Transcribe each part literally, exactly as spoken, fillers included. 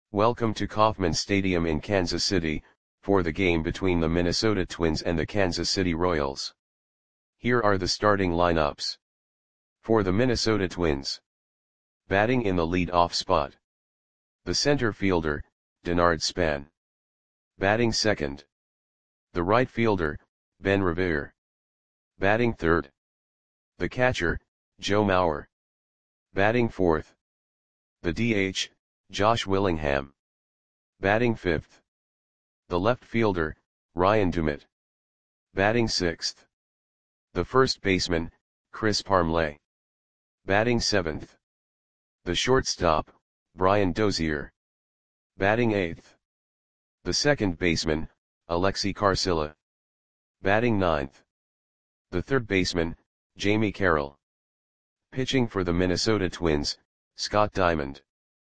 Welcome to Kauffman Stadium in Kansas City, for the game between the Minnesota Twins and the Kansas City Royals. Here are the starting lineups. For the Minnesota Twins. Batting in the lead-off spot. The center fielder, Denard Span. Batting second. The right fielder, Ben Revere. Batting third. The catcher, Joe Mauer. Batting fourth. The D H, Josh Willingham. Batting fifth. The left fielder, Ryan Dummett. Batting sixth. The first baseman, Chris Parmelee. Batting seventh. The shortstop, Brian Dozier. Batting eighth. The second baseman, Alexi Carcilla. Batting ninth. The third baseman, Jamie Carroll. Pitching for the Minnesota Twins, Scott Diamond.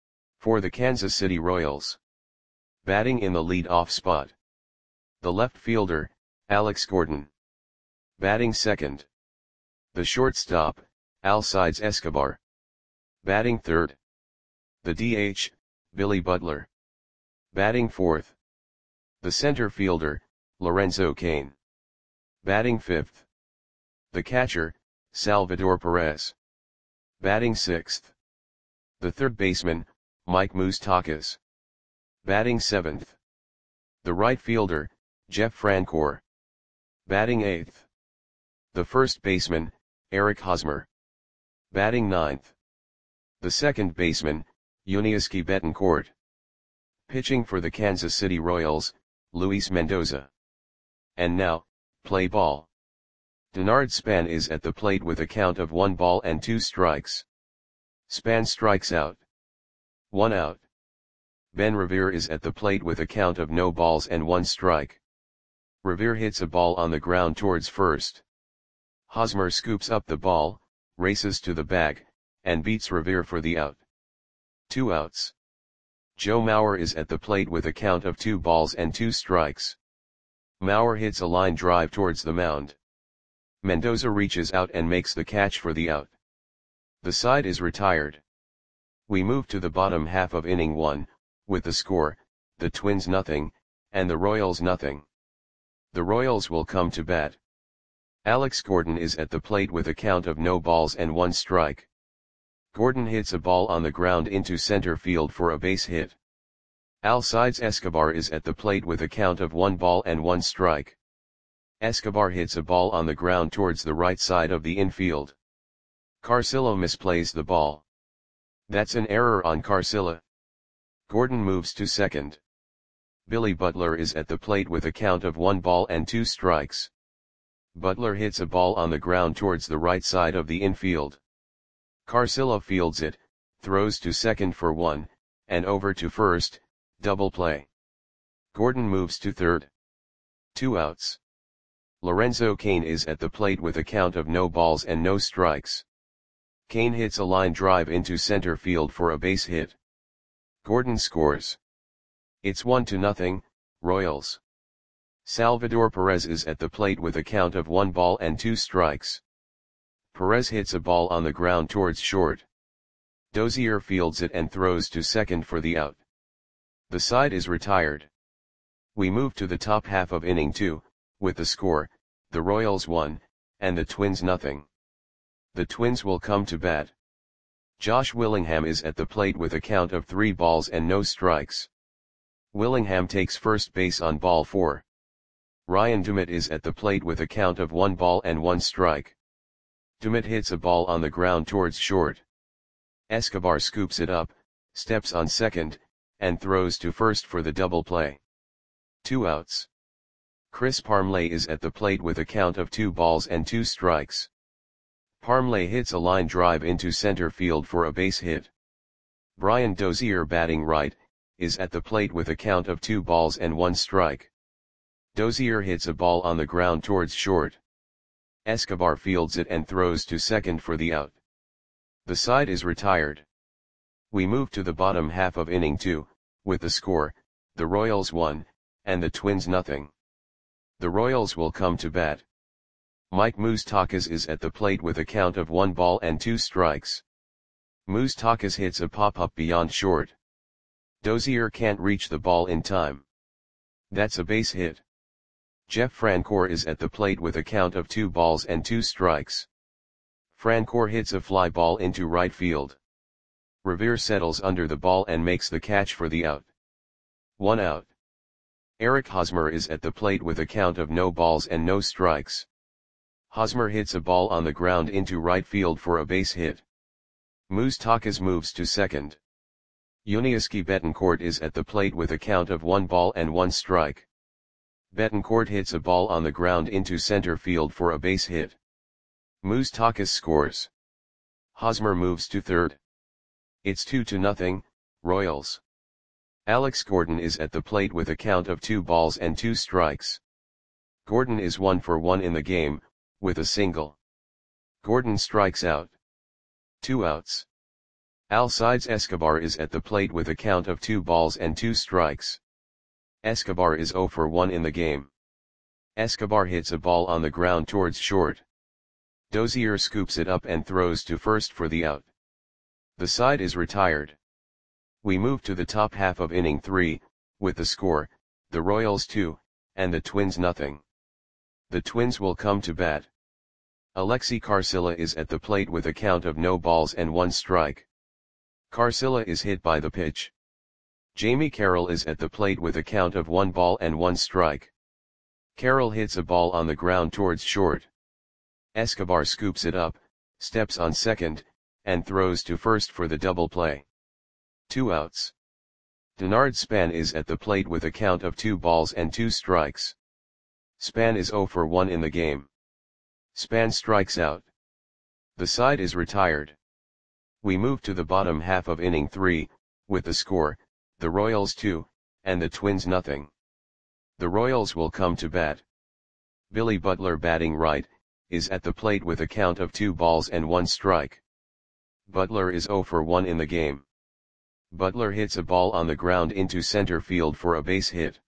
For the Kansas City Royals. Batting in the lead-off spot. The left fielder, Alex Gordon. Batting second. The shortstop, Alcides Escobar. Batting third. The D H, Billy Butler. Batting fourth. The center fielder, Lorenzo Cain. Batting fifth. The catcher, Salvador Perez. Batting sixth. The third baseman, Mike Moustakas. Batting seventh. The right fielder, Jeff Francoeur. Batting eighth. The first baseman, Eric Hosmer. Batting ninth. The second baseman, Yuniesky Betancourt. Pitching for the Kansas City Royals, Luis Mendoza. And now, play ball. Denard Span is at the plate with a count of one ball and two strikes. Span strikes out. One out. Ben Revere is at the plate with a count of no balls and one strike. Revere hits a ball on the ground towards first. Hosmer scoops up the ball, races to the bag, and beats Revere for the out. Two outs. Joe Mauer is at the plate with a count of two balls and two strikes. Mauer hits a line drive towards the mound. Mendoza reaches out and makes the catch for the out. The side is retired. We move to the bottom half of inning one, with the score, the Twins nothing, and the Royals nothing. The Royals will come to bat. Alex Gordon is at the plate with a count of no balls and one strike. Gordon hits a ball on the ground into center field for a base hit. Alcides Escobar is at the plate with a count of one ball and one strike. Escobar hits a ball on the ground towards the right side of the infield. Carcilla misplays the ball. That's an error on Carcilla. Gordon moves to second. Billy Butler is at the plate with a count of one ball and two strikes. Butler hits a ball on the ground towards the right side of the infield. Carcilla fields it, throws to second for one, and over to first, double play. Gordon moves to third. Two outs. Lorenzo Cain is at the plate with a count of no balls and no strikes. Cain hits a line drive into center field for a base hit. Gordon scores. It's one to nothing, Royals. Salvador Perez is at the plate with a count of one ball and two strikes. Perez hits a ball on the ground towards short. Dozier fields it and throws to second for the out. The side is retired. We move to the top half of inning two, with the score, the Royals one, and the Twins nothing. The Twins will come to bat. Josh Willingham is at the plate with a count of three balls and no strikes. Willingham takes first base on ball four. Ryan Dummett is at the plate with a count of one ball and one strike. Dummett hits a ball on the ground towards short. Escobar scoops it up, steps on second, and throws to first for the double play. Two outs. Chris Parmelee is at the plate with a count of two balls and two strikes. Parmelee hits a line drive into center field for a base hit. Brian Dozier, batting right, is at the plate with a count of two balls and one strike. Dozier hits a ball on the ground towards short. Escobar fields it and throws to second for the out. The side is retired. We move to the bottom half of inning two, with the score, the Royals one, and the Twins nothing. The Royals will come to bat. Mike Moustakas is at the plate with a count of one ball and two strikes. Moustakas hits a pop-up beyond short. Dozier can't reach the ball in time. That's a base hit. Jeff Francoeur is at the plate with a count of two balls and two strikes. Francoeur hits a fly ball into right field. Revere settles under the ball and makes the catch for the out. One out. Eric Hosmer is at the plate with a count of no balls and no strikes. Hosmer hits a ball on the ground into right field for a base hit. Moustakas moves to second. Yuniesky Betancourt is at the plate with a count of one ball and one strike. Betancourt hits a ball on the ground into center field for a base hit. Moustakas scores. Hosmer moves to third. It's two to nothing, Royals. Alex Gordon is at the plate with a count of two balls and two strikes. Gordon is one for one in the game, with a single. Gordon strikes out. Two outs. Alcides Escobar is at the plate with a count of two balls and two strikes. Escobar is zero for one in the game. Escobar hits a ball on the ground towards short. Dozier scoops it up and throws to first for the out. The side is retired. We move to the top half of inning three, with the score, the Royals two, and the Twins nothing. The Twins will come to bat. Alexi Carcilla is at the plate with a count of no balls and one strike. Carcilla is hit by the pitch. Jamie Carroll is at the plate with a count of one ball and one strike. Carroll hits a ball on the ground towards short. Escobar scoops it up, steps on second, and throws to first for the double play. Two outs. Denard Span is at the plate with a count of two balls and two strikes. Span is zero for one in the game. Span strikes out. The side is retired. We move to the bottom half of inning three, with the score, the Royals two, and the Twins nothing. The Royals will come to bat. Billy Butler, batting right, is at the plate with a count of two balls and one strike. Butler is zero for one in the game. Butler hits a ball on the ground into center field for a base hit.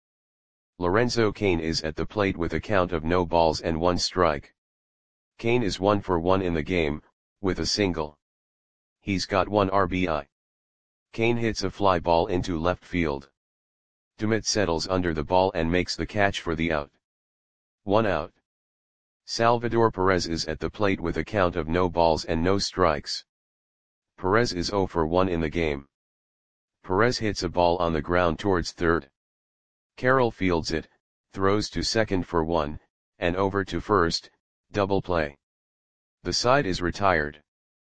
Lorenzo Cain is at the plate with a count of no balls and one strike. Cain is one for one in the game, with a single. He's got one R B I. Cain hits a fly ball into left field. Dumit settles under the ball and makes the catch for the out. One out. Salvador Perez is at the plate with a count of no balls and no strikes. Perez is zero for one in the game. Perez hits a ball on the ground towards third. Carroll fields it, throws to second for one, and over to first, double play. The side is retired.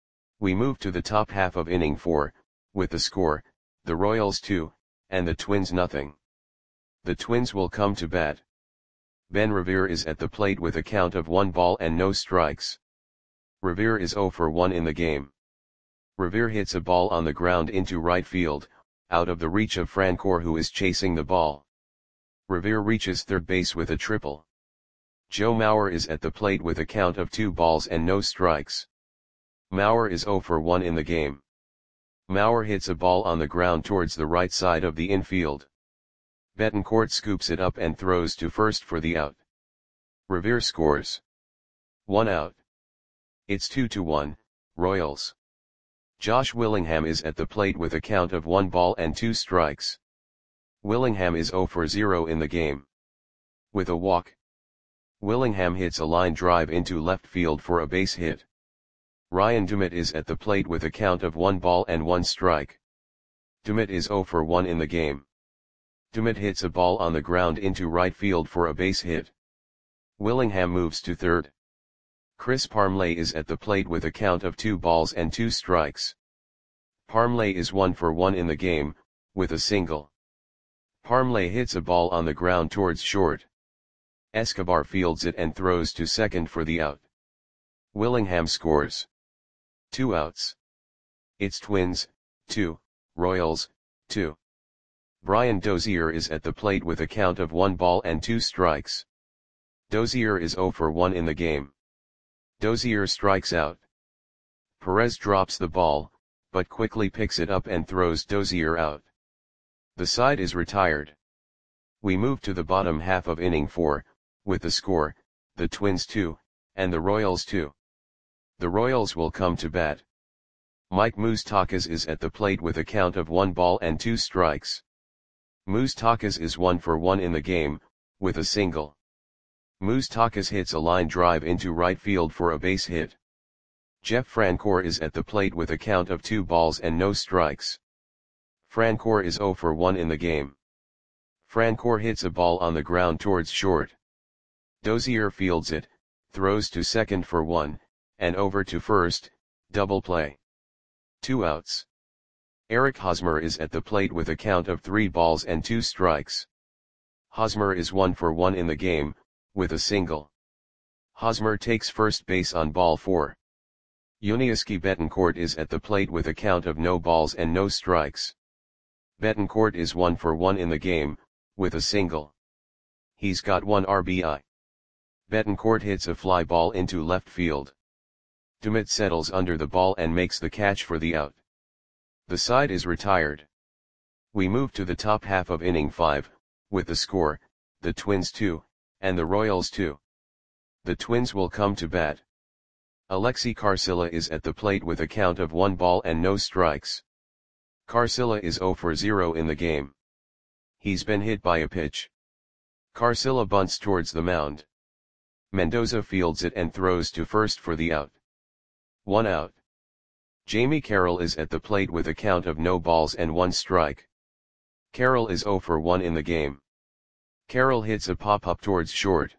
We move to the top half of inning four, with the score, the Royals two, and the Twins nothing. The Twins will come to bat. Ben Revere is at the plate with a count of one ball and no strikes. Revere is zero for one in the game. Revere hits a ball on the ground into right field, out of the reach of Francoeur, who is chasing the ball. Revere reaches third base with a triple. Joe Mauer is at the plate with a count of two balls and no strikes. Mauer is zero for one in the game. Mauer hits a ball on the ground towards the right side of the infield. Betancourt scoops it up and throws to first for the out. Revere scores. One out. It's two to one, Royals. Josh Willingham is at the plate with a count of one ball and two strikes. Willingham is zero for zero in the game. With a walk. Willingham hits a line drive into left field for a base hit. Ryan Dumit is at the plate with a count of one ball and one strike. Dumit is zero for one in the game. Dumit hits a ball on the ground into right field for a base hit. Willingham moves to third. Chris Parmelee is at the plate with a count of two balls and two strikes. Parmelee is one for one in the game, with a single. Parmelee hits a ball on the ground towards short. Escobar fields it and throws to second for the out. Willingham scores. Two outs. It's Twins, two, Royals, two. Brian Dozier is at the plate with a count of one ball and two strikes. Dozier is zero for one in the game. Dozier strikes out. Perez drops the ball, but quickly picks it up and throws Dozier out. The side is retired. We move to the bottom half of inning four, with the score, the Twins two, and the Royals two. The Royals will come to bat. Mike Moustakas is at the plate with a count of one ball and two strikes. Moustakas is one for one in the game, with a single. Moustakas hits a line drive into right field for a base hit. Jeff Francoeur is at the plate with a count of two balls and no strikes. Francoeur is zero for one in the game. Francoeur hits a ball on the ground towards short. Dozier fields it, throws to second for one, and over to first, double play. Two outs. Eric Hosmer is at the plate with a count of three balls and two strikes. Hosmer is one for one in the game, with a single. Hosmer takes first base on ball four. Yuniesky Betancourt is at the plate with a count of no balls and no strikes. Betancourt is one for one in the game, with a single. He's got one R B I. Betancourt hits a fly ball into left field. Dumit settles under the ball and makes the catch for the out. The side is retired. We move to the top half of inning five, with the score, the Twins two, and the Royals two. The Twins will come to bat. Alexi Carcilla is at the plate with a count of one ball and no strikes. Carcilla is zero for zero in the game. He's been hit by a pitch. Carcilla bunts towards the mound. Mendoza fields it and throws to first for the out. One out. Jamie Carroll is at the plate with a count of no balls and one strike. Carroll is zero for one in the game. Carroll hits a pop-up towards short.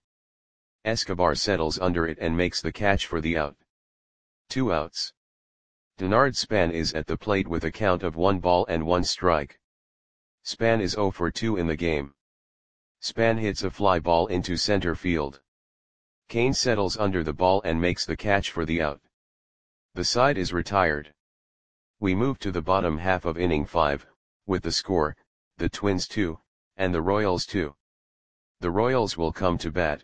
Escobar settles under it and makes the catch for the out. Two outs. Denard Span is at the plate with a count of one ball and one strike. Span is zero for two in the game. Span hits a fly ball into center field. Kane settles under the ball and makes the catch for the out. The side is retired. We move to the bottom half of inning five, with the score, the Twins two, and the Royals two. The Royals will come to bat.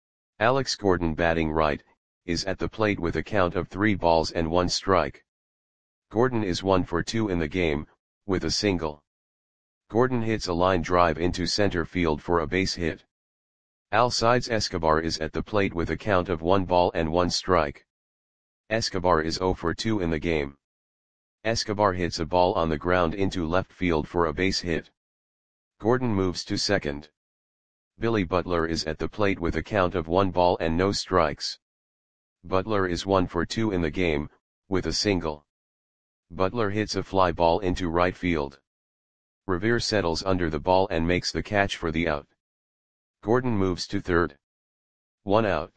Alex Gordon, batting right, is at the plate with a count of three balls and one strike. Gordon is one for two in the game, with a single. Gordon hits a line drive into center field for a base hit. Alcides Escobar is at the plate with a count of one ball and one strike. Escobar is zero for two in the game. Escobar hits a ball on the ground into left field for a base hit. Gordon moves to second. Billy Butler is at the plate with a count of one ball and no strikes. Butler is one for two in the game, with a single. Butler hits a fly ball into right field. Revere settles under the ball and makes the catch for the out. Gordon moves to third. One out.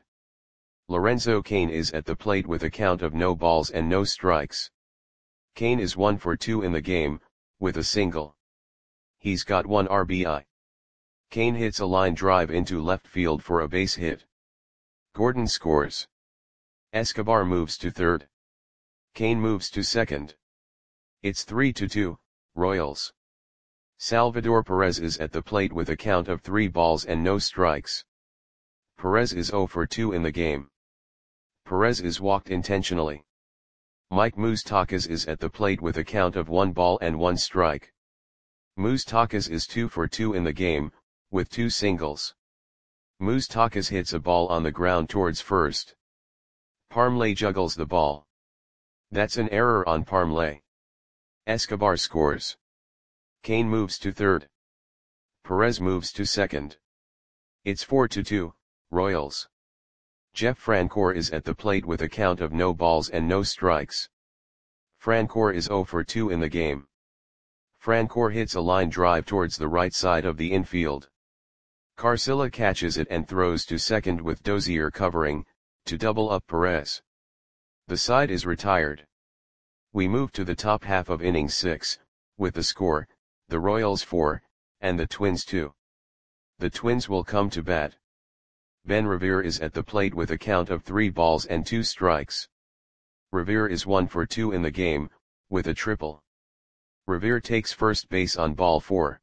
Lorenzo Cain is at the plate with a count of no balls and no strikes. Cain is one for two in the game, with a single. He's got one R B I. Cain hits a line drive into left field for a base hit. Gordon scores. Escobar moves to third. Cain moves to second. It's three to two, Royals. Salvador Perez is at the plate with a count of three balls and no strikes. Perez is zero for two in the game. Perez is walked intentionally. Mike Moustakas is at the plate with a count of one ball and one strike. Moustakas is two for two in the game, with two singles. Moustakas hits a ball on the ground towards first. Parmley juggles the ball. That's an error on Parmley. Escobar scores. Cain moves to third. Perez moves to second. It's four to two, Royals. Jeff Francoeur is at the plate with a count of no balls and no strikes. Francoeur is zero for two in the game. Francoeur hits a line drive towards the right side of the infield. Carcilla catches it and throws to second with Dozier covering, to double up Perez. The side is retired. We move to the top half of inning six, with the score, the Royals four, and the Twins two. The Twins will come to bat. Ben Revere is at the plate with a count of three balls and two strikes. Revere is one for two in the game, with a triple. Revere takes first base on ball four.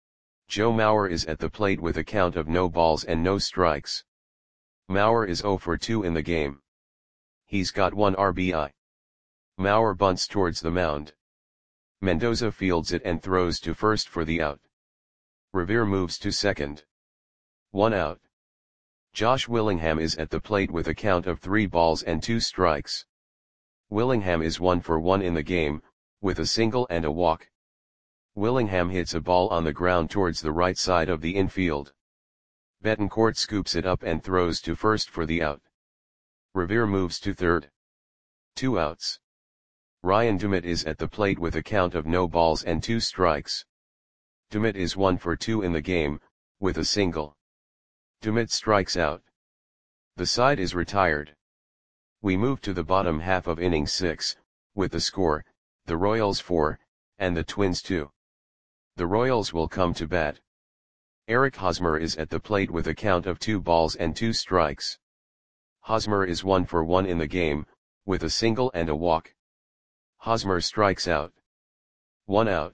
Joe Mauer is at the plate with a count of no balls and no strikes. Mauer is zero for two in the game. He's got one R B I. Mauer bunts towards the mound. Mendoza fields it and throws to first for the out. Revere moves to second. One out. Josh Willingham is at the plate with a count of three balls and two strikes. Willingham is one for one in the game, with a single and a walk. Willingham hits a ball on the ground towards the right side of the infield. Betancourt scoops it up and throws to first for the out. Revere moves to third. Two outs. Ryan Dumit is at the plate with a count of no balls and two strikes. Dumit is one for two in the game, with a single. Dumit strikes out. The side is retired. We move to the bottom half of inning six, with the score, the Royals four, and the Twins two. The Royals will come to bat. Eric Hosmer is at the plate with a count of two balls and two strikes. Hosmer is one for one in the game, with a single and a walk. Hosmer strikes out. One out.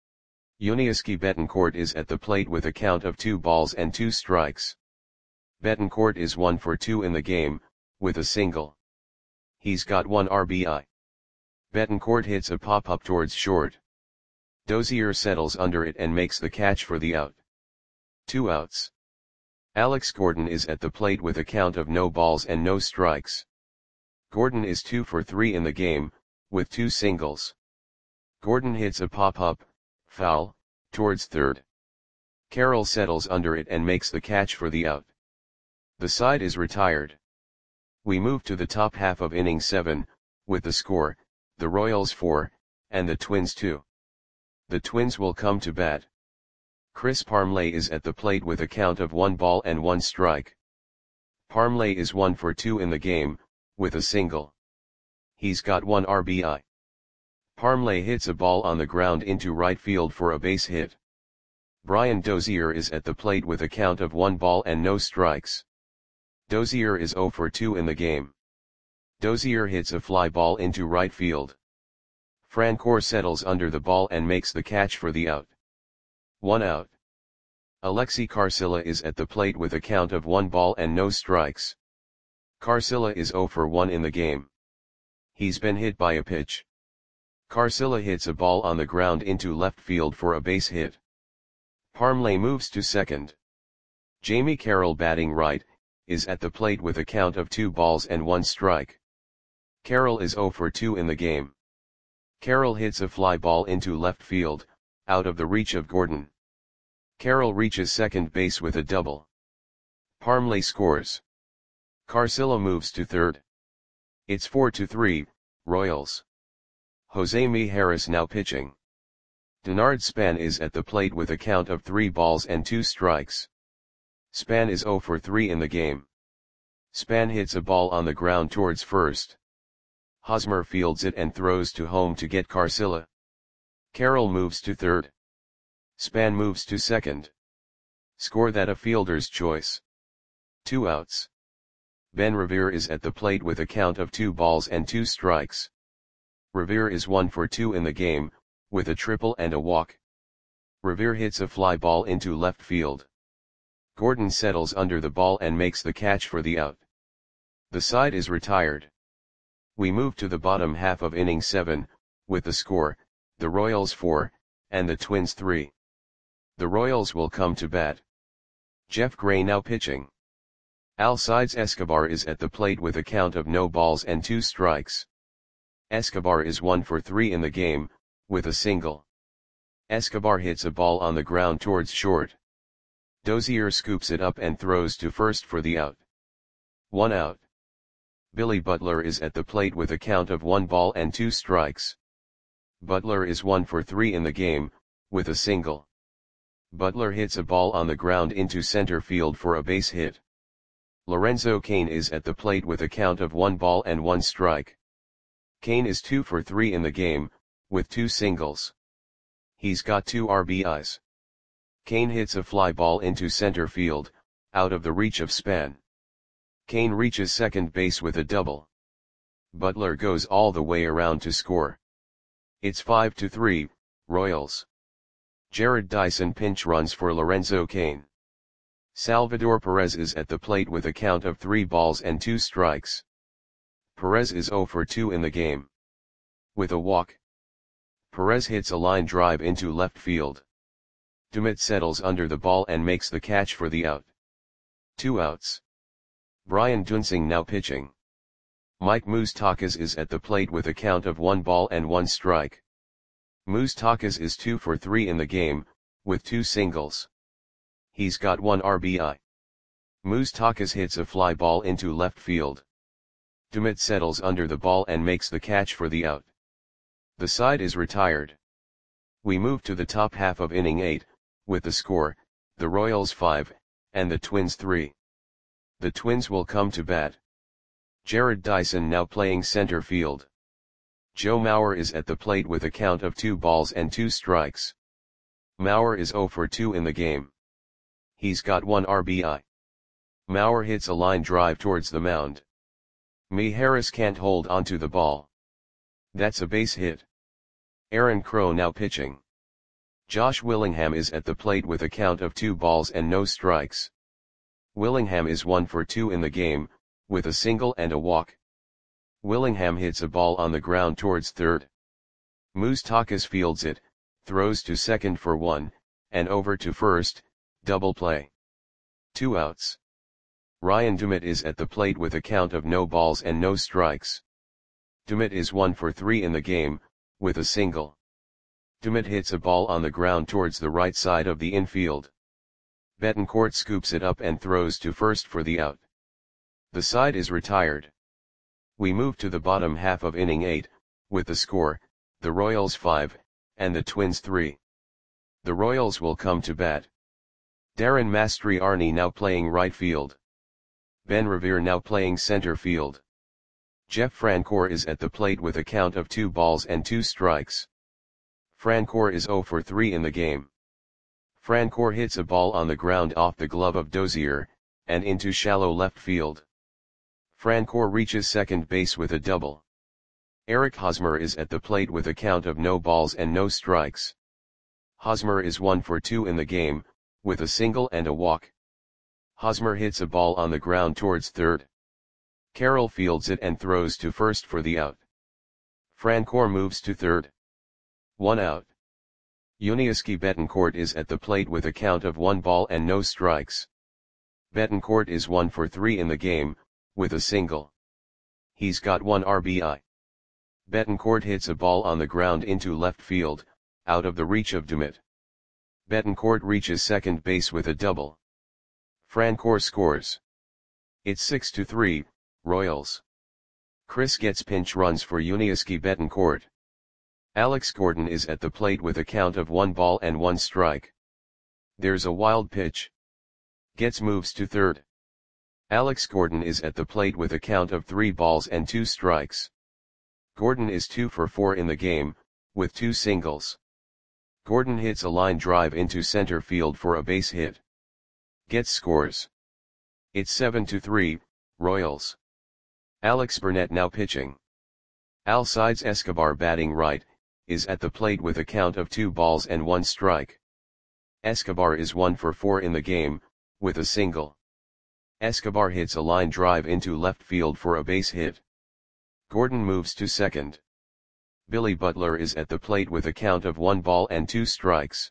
Yuniesky Betancourt is at the plate with a count of two balls and two strikes. Betancourt is one for two in the game, with a single. He's got one R B I. Betancourt hits a pop-up towards short. Dozier settles under it and makes the catch for the out. Two outs. Alex Gordon is at the plate with a count of no balls and no strikes. Gordon is two for three in the game, with two singles. Gordon hits a pop-up, foul, towards third. Carroll settles under it and makes the catch for the out. The side is retired. We move to the top half of inning seven, with the score, the Royals four, and the Twins two. The Twins will come to bat. Chris Parmelee is at the plate with a count of one ball and one strike. Parmelee is one for two in the game, with a single. He's got one R B I. Parmelee hits a ball on the ground into right field for a base hit. Brian Dozier is at the plate with a count of one ball and no strikes. Dozier is zero for two in the game. Dozier hits a fly ball into right field. Francoeur settles under the ball and makes the catch for the out. One out. Alexi Carcilla is at the plate with a count of one ball and no strikes. Carcilla is zero for one in the game. He's been hit by a pitch. Carcilla hits a ball on the ground into left field for a base hit. Parmelee moves to second. Jamie Carroll, batting right, is at the plate with a count of two balls and one strike. Carroll is zero for two in the game. Carroll hits a fly ball into left field, out of the reach of Gordon. Carroll reaches second base with a double. Parmelee scores. Carcilla moves to third. It's four to three, Royals. Jose Mijares now pitching. Denard Span is at the plate with a count of three balls and two strikes. Span is zero for three in the game. Span hits a ball on the ground towards first. Hosmer fields it and throws to home to get Carcilla. Carroll moves to third. Span moves to second. Score that a fielder's choice. Two outs. Ben Revere is at the plate with a count of two balls and two strikes. Revere is one for two in the game, with a triple and a walk. Revere hits a fly ball into left field. Gordon settles under the ball and makes the catch for the out. The side is retired. We move to the bottom half of inning seven, with the score, the Royals four, and the Twins three. The Royals will come to bat. Jeff Gray now pitching. Alcides Escobar is at the plate with a count of no balls and two strikes. Escobar is one for three in the game, with a single. Escobar hits a ball on the ground towards short. Dozier scoops it up and throws to first for the out. One out. Billy Butler is at the plate with a count of one ball and two strikes. Butler is one for three in the game, with a single. Butler hits a ball on the ground into center field for a base hit. Lorenzo Cain is at the plate with a count of one ball and one strike. Cain is two for three in the game, with two singles. He's got two R B Is. Cain hits a fly ball into center field, out of the reach of Span. Cain reaches second base with a double. Butler goes all the way around to score. It's five to three, Royals. Jared Dyson pinch runs for Lorenzo Cain. Salvador Perez is at the plate with a count of three balls and two strikes. Perez is zero for two in the game. With a walk. Perez hits a line drive into left field. Dumit settles under the ball and makes the catch for the out. Two outs. Brian Duensing now pitching. Mike Moustakas is at the plate with a count of one ball and one strike. Moustakas is two for three in the game, with two singles. He's got one R B I. Moustakas hits a fly ball into left field. Dumit settles under the ball and makes the catch for the out. The side is retired. We move to the top half of inning eight, with the score, the Royals five, and the Twins three. The Twins will come to bat. Jared Dyson now playing center field. Joe Mauer is at the plate with a count of two balls and two strikes. Mauer is zero for two in the game. He's got one R B I. Mauer hits a line drive towards the mound. Me Harris can't hold onto the ball. That's a base hit. Aaron Crow now pitching. Josh Willingham is at the plate with a count of two balls and no strikes. Willingham is one for two in the game, with a single and a walk. Willingham hits a ball on the ground towards third. Moustakas fields it, throws to second for one, and over to first, double play. Two outs. Ryan Dumit is at the plate with a count of no balls and no strikes. Dumit is one for three in the game, with a single. Dumit hits a ball on the ground towards the right side of the infield. Betancourt scoops it up and throws to first for the out. The side is retired. We move to the bottom half of inning eight, with the score, the Royals five, and the Twins three. The Royals will come to bat. Darren Mastriarni now playing right field. Ben Revere now playing center field. Jeff Francoeur is at the plate with a count of two balls and two strikes. Francoeur is zero for three in the game. Francoeur hits a ball on the ground off the glove of Dozier, and into shallow left field. Francoeur reaches second base with a double. Eric Hosmer is at the plate with a count of no balls and no strikes. Hosmer is one for two in the game, with a single and a walk. Hosmer hits a ball on the ground towards third. Carroll fields it and throws to first for the out. Francoeur moves to third. One out. Yuniesky Betancourt is at the plate with a count of one ball and no strikes. Betancourt is one for three in the game, with a single. He's got one R B I. Betancourt hits a ball on the ground into left field, out of the reach of Dumit. Betancourt reaches second base with a double. Francoeur scores. It's six to three, Royals. Chris gets pinch runs for Yuniesky Betancourt. Alex Gordon is at the plate with a count of one ball and one strike. There's a wild pitch. Gets moves to third. Alex Gordon is at the plate with a count of three balls and two strikes. Gordon is two for four in the game, with two singles. Gordon hits a line drive into center field for a base hit. Gets scores. It's seven to three, Royals. Alex Burnett now pitching. Alcides Escobar batting right, is at the plate with a count of two balls and one strike. Escobar is one for four in the game, with a single. Escobar hits a line drive into left field for a base hit. Gordon moves to second. Billy Butler is at the plate with a count of one ball and two strikes.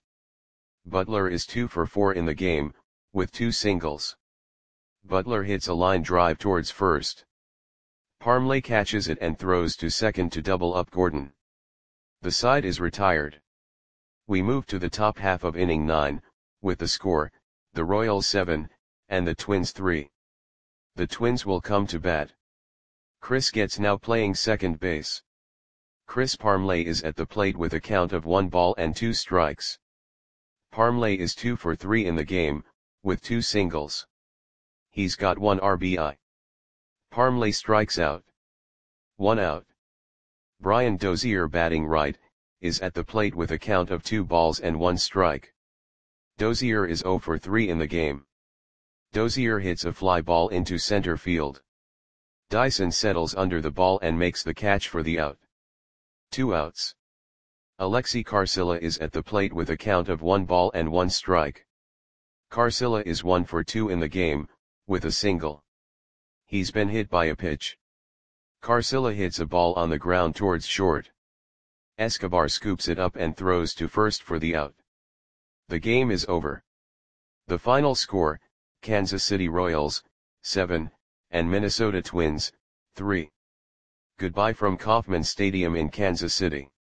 Butler is two for four in the game, with two singles. Butler hits a line drive towards first. Parmley catches it and throws to second to double up Gordon. The side is retired. We move to the top half of inning nine, with the score, the Royals seven, and the Twins three. The Twins will come to bat. Chris Getz now playing second base. Chris Parmley is at the plate with a count of one ball and two strikes. Parmley is two for three in the game, with two singles. He's got one R B I. Parmley strikes out. One out. Brian Dozier batting right, is at the plate with a count of two balls and one strike. Dozier is zero for three in the game. Dozier hits a fly ball into center field. Dyson settles under the ball and makes the catch for the out. Two outs. Alexi Carcilla is at the plate with a count of one ball and one strike. Carcilla is one for two in the game, with a single. He's been hit by a pitch. Carcilla hits a ball on the ground towards short. Escobar scoops it up and throws to first for the out. The game is over. The final score, Kansas City Royals, seven, and Minnesota Twins, three. Goodbye from Kauffman Stadium in Kansas City.